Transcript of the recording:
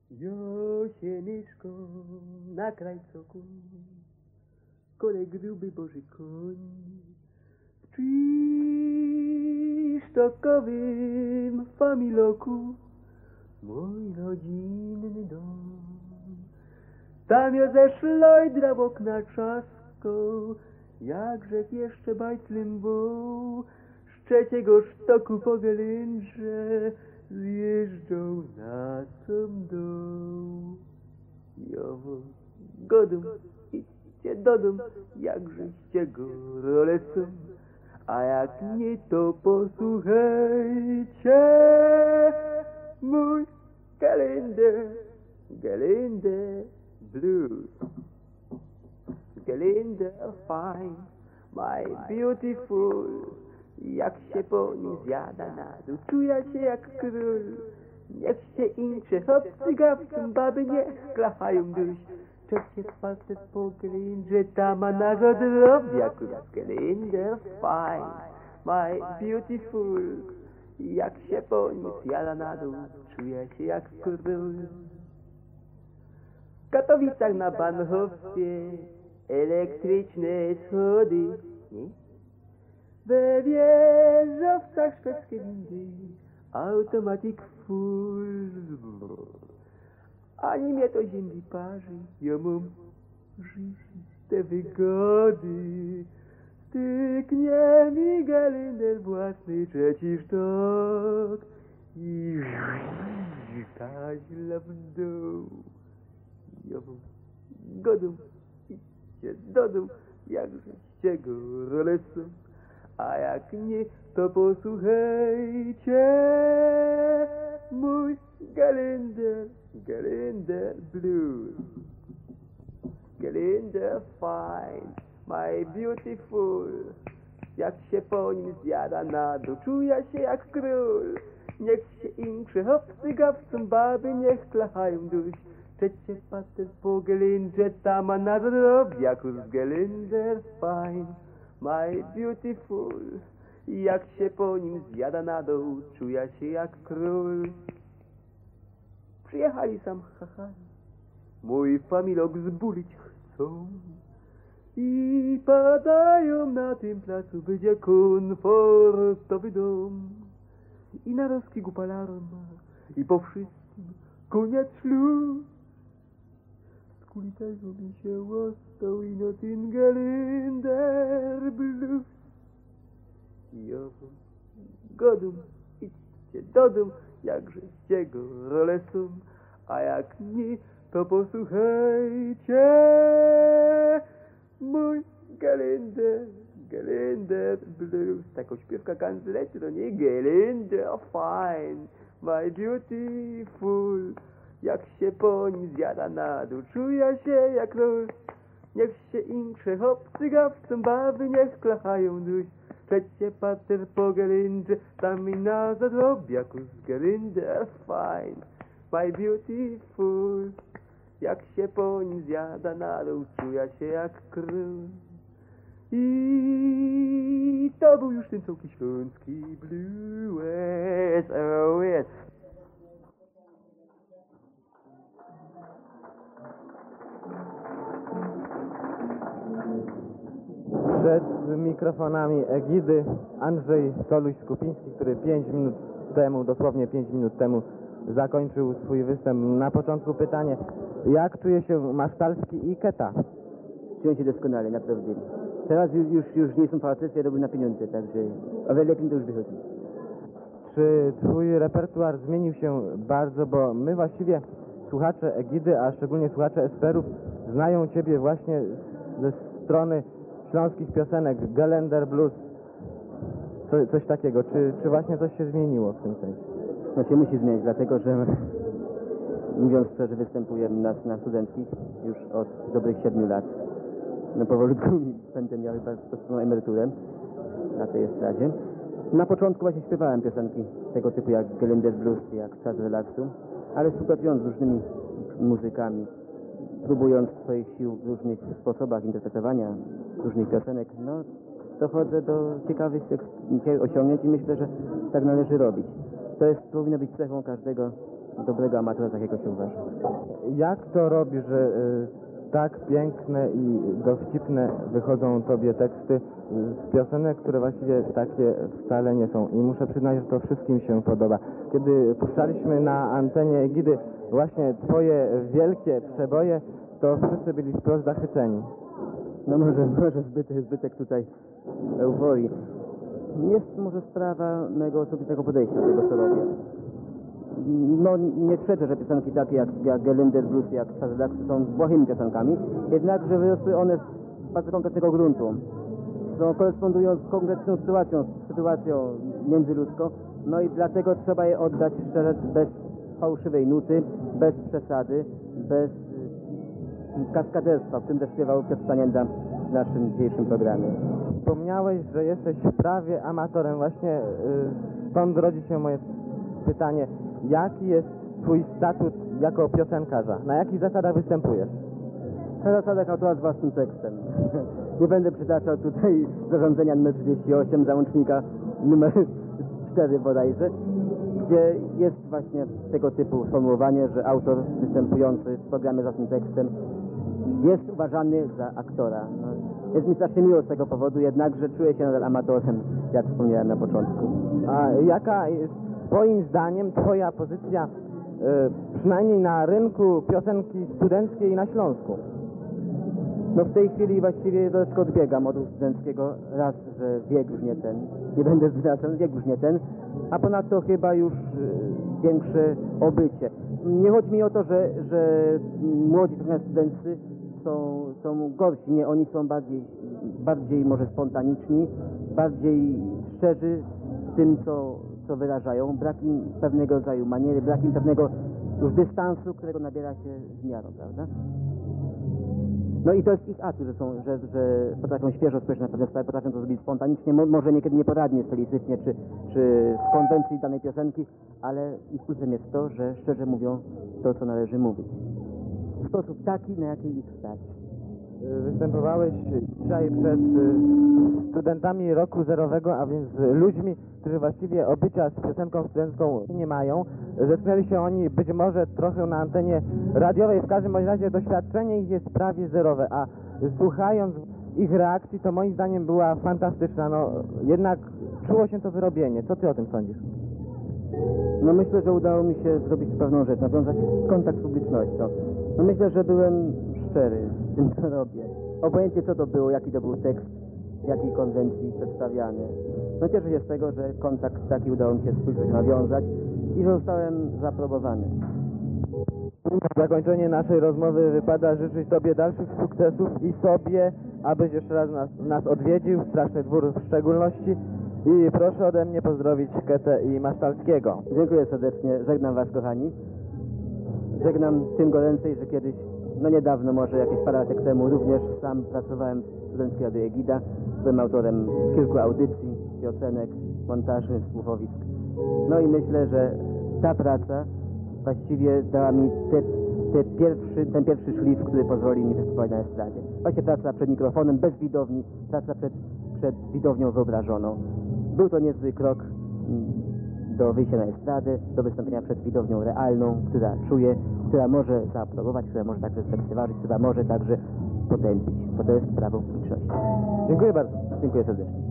Josieniszko na krajcoku, kolej gruby Boży koń. W Czysztokowym familoku mój rodzinny dom. Tam ja ze szlojdra w okna trzaskał, jak rzek jeszcze bajtlym był. Z trzeciego sztoku po gelindrze zjeżdżał na sam dół. Jowo, godum, idźcie do dom, jakżeście go rolecą, a jak nie, to posłuchajcie mój Gelinder blues. Gelinder fine, my beautiful, jak się po nim zjada na dół, czuję się jak król. Niech się incze, chłopcy gawcą, baby niech klachają duś. Trzecie palce po Gelindrze, tam a nago drobiaku. Gelinder fine, my beautiful, jak się po nim zjada na dół, czuję się jak król. W Katowicach na Bahnhofie elektryczne schody, nie? We wieżowcach szwedzkie windy, automatic full. Ani mnie to ziemi parzy, ja mam życiste wygody. Styknie mi Gelinder własny trzeci sztok i taźla w dół. Ja mam godą, idźcie do domu, jakżeście go rolecą, a jak nie, to posłuchajcie mój Gelinder blues. Gelinder fine, my beautiful, jak się po nim zjada na dół, czuję się jak król. Niech się inkrze, chłopcy gawcą, baby niech klachają duś. Trzecie pater po Gelindrze, tam a na drobiaku z Gelinder fine, my beautiful, jak się po nim zjada na dół, czuję się jak król. Przyjechali sam chachali, mój familok zbulić chcą i padają na tym placu, będzie komfortowy dom. I na rozkigu palarma, i po wszystkim koniec ślub. Z kulitarzu mi się ostał i no ten Gelinder blues. Jowo, godum, idźcie do dom, jakżeście go rolecą, a jak nie, to posłuchajcie mój Gelinder blues. Taką śpiewka kanzlecie, to nie? Gelinder fine, my beautiful, jak się po nim zjada na dół, czuję się jak król. Niech się inkrze, chłopcy gawcą, baby niech klachają duś. Trzecie pater po Gelindrze, tam i na zadrobiaku z Gelinder fine, my beautiful, jak się po nim zjada na dół, czuję się jak król. I to był już ten całki śląski blues, oh yes. Przed mikrofonami Egidy Andrzej Soluś-Skupiński, który dosłownie 5 minut temu zakończył swój występ. Na początku pytanie, jak czuje się Masztalski i Keta? Czuję się doskonale, naprawdę. Teraz już nie są facet, ja robię na pieniądze, także... Ale lepiej to już wychodzi. Czy twój repertuar zmienił się bardzo, bo my właściwie, słuchacze Egidy, a szczególnie słuchacze Esperów, znają ciebie właśnie ze strony śląskich piosenek, Gelinder blues, coś takiego. Czy właśnie coś się zmieniło w tym sensie? No się musi zmienić, dlatego że mówiąc szczerze, występuję na studenckich już od dobrych 7 lat. No powolutku będę miał chyba prostą emeryturę na tej estradzie. Na początku właśnie śpiewałem piosenki tego typu jak Gelinder blues, jak Czas relaksu, ale współpracując z różnymi muzykami, próbując swoich sił w różnych sposobach interpretowania różnych piosenek, no dochodzę do ciekawych osiągnięć i myślę, że tak należy robić. To powinno być cechą każdego dobrego amatora, takiego się uważa. Jak to robisz, że tak piękne i dowcipne wychodzą tobie teksty z piosenek, które właściwie takie wcale nie są? I muszę przyznać, że to wszystkim się podoba. Kiedy puszczaliśmy na antenie Egidy właśnie twoje wielkie przeboje, to wszyscy byli wprost zachwyceni. No może zbytek tutaj euforii. Jest może sprawa mego osobistego podejścia do tego, co robię. No nie przeczę, że piosenki takie jak Gelender Blues, jak Sazelax są błahymi piosenkami, jednakże wyrosły one z bardzo konkretnego gruntu. Korespondują z konkretną sytuacją międzyludzką, no i dlatego trzeba je oddać szczerze, bez fałszywej nuty, bez przesady, bez kaskaderstwa, o którym też śpiewał Piotr Stanienda w naszym dzisiejszym programie. Wspomniałeś, że jesteś prawie amatorem. Właśnie stąd rodzi się moje pytanie. Jaki jest twój statut jako piosenkarza? Na jakich zasadach występujesz? Na zasadach autora z własnym tekstem. Nie będę przytaczał tutaj zarządzenia nr 38, załącznika numer 4 bodajże, gdzie jest właśnie tego typu sformułowanie, że autor występujący w programie z własnym tekstem jest uważany za aktora. No, jest mi strasznie miło z tego powodu, jednakże czuję się nadal amatorem, jak wspomniałem na początku. A jaka jest twoim zdaniem twoja pozycja, przynajmniej na rynku piosenki studenckiej na Śląsku? No w tej chwili właściwie troszkę odbiegam od studenckiego. Raz, że wiek już nie ten, nie będę zdradzał, wiek już nie ten, a ponadto chyba już większe obycie. Nie chodzi mi o to, że młodzi studency są gorsi, nie, oni są bardziej może spontaniczni, bardziej szczerzy w tym, co wyrażają. Brak im pewnego rodzaju maniery, brak im pewnego już dystansu, którego nabiera się z miarą, prawda? No i to jest ich atut, że potrafią świeżo spojrzeć na pewne sprawy, potrafią to zrobić spontanicznie, może niekiedy nieporadnie, stylistycznie, czy z konwencji danej piosenki, ale ich plusem jest to, że szczerze mówią to, co należy mówić. W sposób taki, na jaki ich stać. Występowałeś dzisiaj przed studentami roku zerowego, a więc ludźmi, którzy właściwie obycia z piosenką studencką nie mają. Zetknęli się oni być może trochę na antenie radiowej, w każdym razie doświadczenie ich jest prawie zerowe, a słuchając ich reakcji, to moim zdaniem była fantastyczna. No jednak czuło się to wyrobienie. Co ty o tym sądzisz? No myślę, że udało mi się zrobić pewną rzecz, nawiązać kontakt z publicznością. No myślę, że byłem szczery z tym, co robię. Obojętnie co to było, jaki to był tekst, jakiej konwencji przedstawiany. No cieszę się z tego, że kontakt taki udało mi się z publicznością nawiązać i że zostałem zaaprobowany. Na zakończenie naszej rozmowy wypada życzyć tobie dalszych sukcesów i sobie, abyś jeszcze raz nas odwiedził, Straszny Dwór w szczególności. I proszę ode mnie pozdrowić Ketę i Masztalskiego. Dziękuję serdecznie, żegnam was kochani. Żegnam tym goręcej, że kiedyś, no niedawno może, jakieś parę lat temu, również sam pracowałem w Studenckiej Radiu Egida. Byłem autorem kilku audycji, piosenek, montaży, słuchowisk. No i myślę, że ta praca właściwie dała mi ten pierwszy szlif, który pozwoli mi występować na estradzie. Właśnie praca przed mikrofonem, bez widowni, praca przed widownią wyobrażoną. Był to niezły krok do wyjścia na estradę, do wystąpienia przed widownią realną, która czuje, która może zaaprobować, która może także zlekceważyć, która może także potępić, bo to jest prawo publiczności. Dziękuję bardzo. Dziękuję serdecznie.